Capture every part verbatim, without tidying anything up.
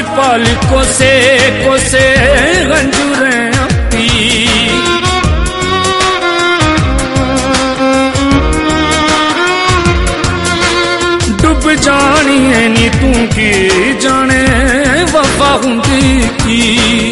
पल कोसे कोसे गंजूरें पी डुब जानी है नी तू की जाने वफा हुंदी की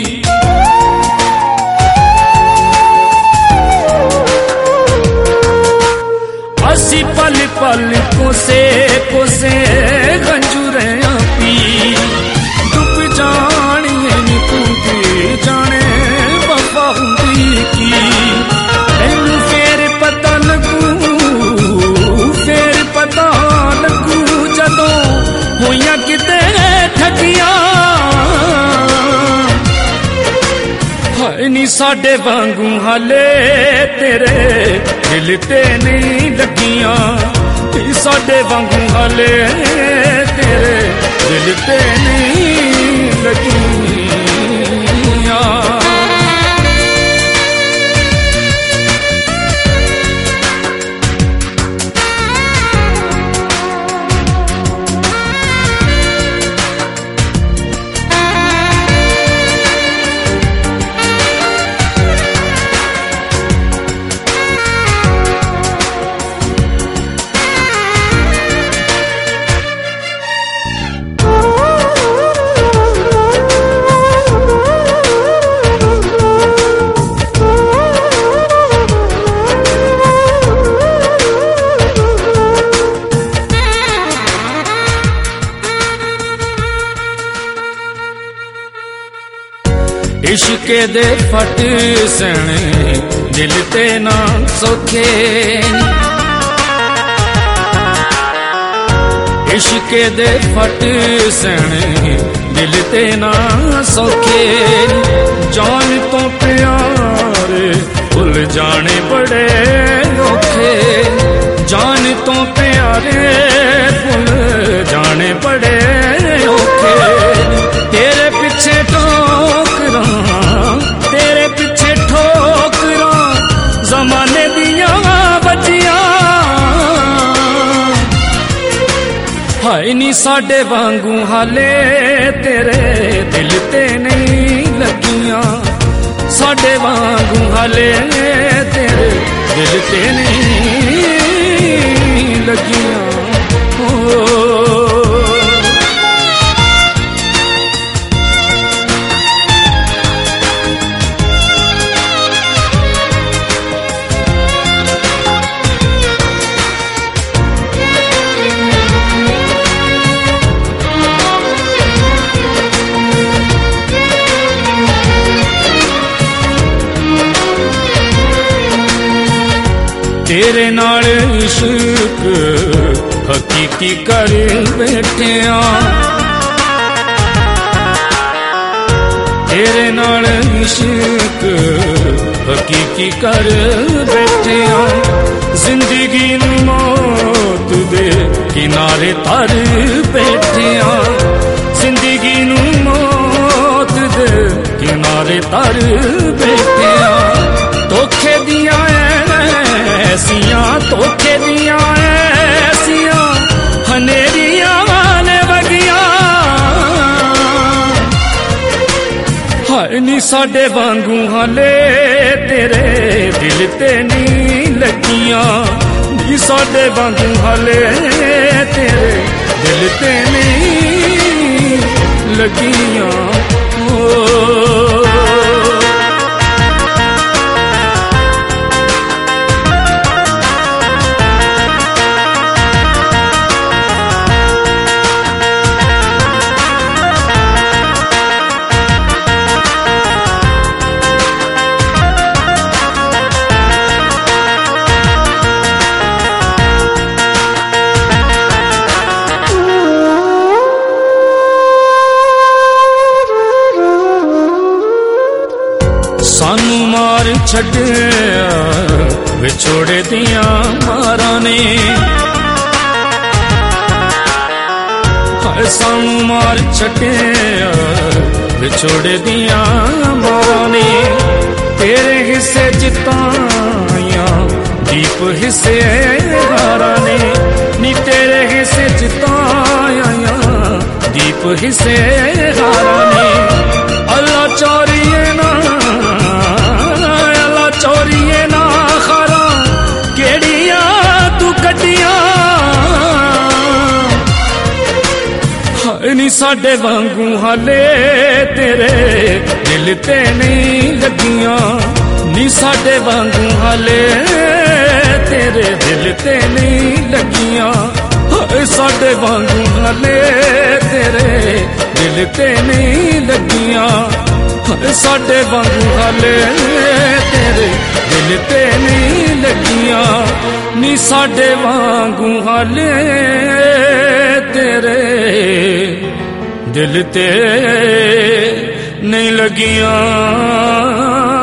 असी पल पल कोसे कोसे गंजूरें पी डुब जानी है नी तू की जाने वफा हुंदी की तैनू फेर पता लगू फेर पता लगू जदों होइया किते ठगियां हाय नी साडे वांगू हाले तेरे दिल ते नहीं लगियां साडे वांगू हाले तेरे दिल ते नहीं लगियां इश्के दे फट सने दिल ते ना सौखे इश्के दे फट सने दिल ते ना सौखे जान तो प्यारे भुल जाने बड़े औखे जान तो प्यारे भुल जाने बड़े औखे तेरे पीछे तेरे पीछे ठोकरा जमाने दिया बजिया हाय नी साडे वांगू हाले तेरे दिल ते नहीं लगियां साडे वांगू हाले तेरे दिल ते नहीं लगियां ओ तेरे नाल इश्क हकीकी कर बैठिया तेरे नाल इश्क हकीकी कर बैठिया जिंदगी नू मौत दे किनारे तर बैठिया जिंदगी नू मौत दे किनारे तर बैठिया धोखे दिया ऐसियां धोखे दिया ऐसियां हनेरियां ने वगियां हाय नी साडे वांगू हाले तेरे दिल ते नहीं लगियां नी साडे वांगू हाले तेरे दिल ते नहीं लगियां ओ सानू मार छड्या विछोड़े दिया मारा ने सानू मार छड्या विछोड़े दिया मारा ने तेरे हिस्से जिताया दीप हिस्से हारा ने नी तेरे हिस्से जिताया दीप हिस्से हारा ने अल्लाह चोरिए ना अल्लाह चोरिए ना खारा केड़िया तू कटिया नी साडे वांगू हाले तेरे दिल ते नहीं लगियां नी साडे वांगू हाले तेरे दिल ते नहीं लगियां साडे वांगू हाले तेरे दिल ते नहीं लगियां साडे वांगू हाले तेरे दिल ते नहीं लगियां नी साडे वांगू हाले तेरे दिल ते नहीं लगियां।